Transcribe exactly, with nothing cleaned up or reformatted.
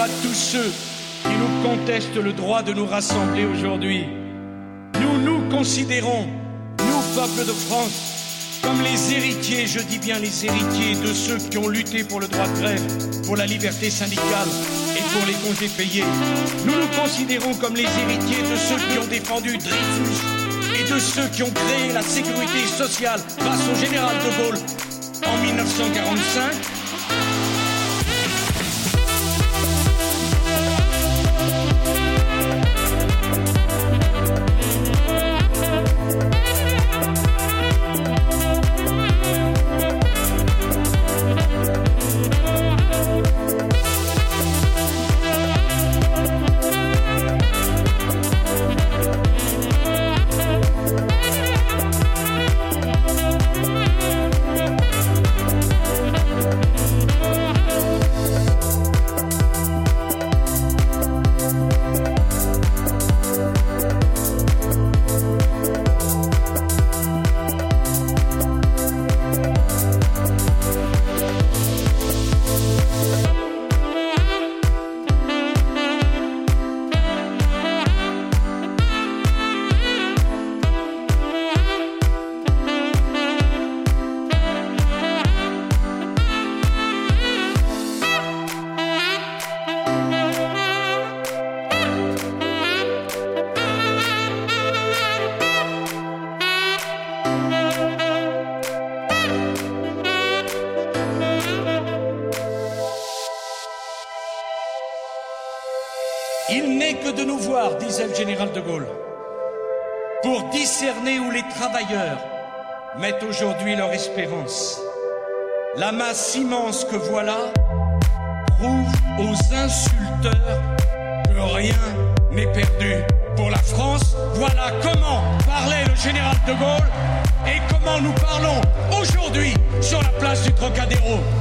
tous ceux qui nous contestent le droit de nous rassembler aujourd'hui. Nous nous considérons, nous, peuple de France, comme les héritiers, je dis bien les héritiers de ceux qui ont lutté pour le droit de grève, pour la liberté syndicale et pour les congés payés. Nous nous considérons comme les héritiers de ceux qui ont défendu Dreyfus et de ceux qui ont créé la sécurité sociale grâce au général de Gaulle en mille neuf cent quarante-cinq. Il n'est que de nous voir, disait le général de Gaulle, pour discerner où les travailleurs mettent aujourd'hui leur espérance. La masse immense que voilà prouve aux insulteurs que rien n'est perdu. Pour la France, voilà comment parlait le général de Gaulle et comment nous parlons aujourd'hui sur la place du Trocadéro.